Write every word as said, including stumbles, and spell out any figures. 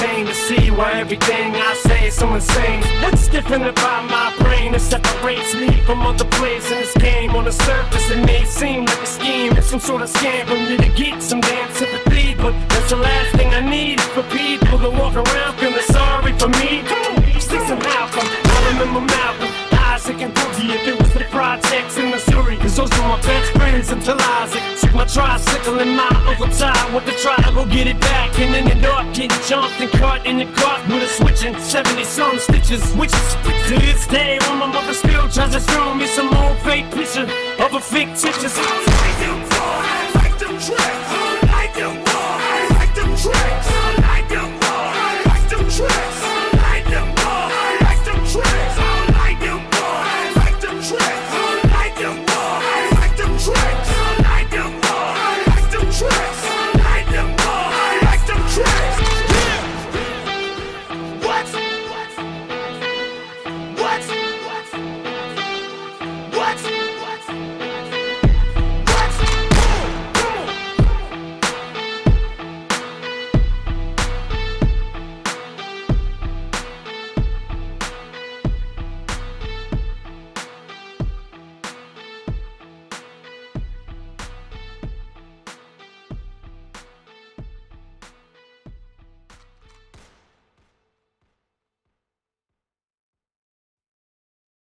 pain to see why everything I say is so insane. What's different about my brain that separates me from other players in this game? On the surface it may seem like a scheme, it's some sort of scam for me to get some damn sympathy, but that's the last thing I need is for people to walk around feeling sorry for me. Come on, sticks and Malcolm, I remember Malcolm, Isaac and Boogie. If it was the projects in Missouri, cause those were my best friends until Isaac took my tricycle and my Uncle Ty went to try to go get it back, and ended up getting jumped and caught in the car with a switching seventy some stitches, which is to this day when my mother still tries to show me some old fake picture of a fictitious. I like them boys, I like them tricks, I like them boys, I like them tricks.